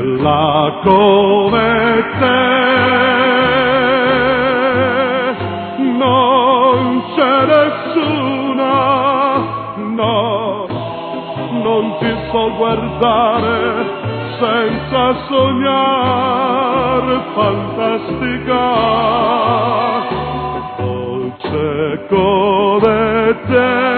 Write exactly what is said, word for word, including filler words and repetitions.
bella come te. Non c'è nessuna, no, non ti so guardare senza sognare, fantasticare, dolce come te.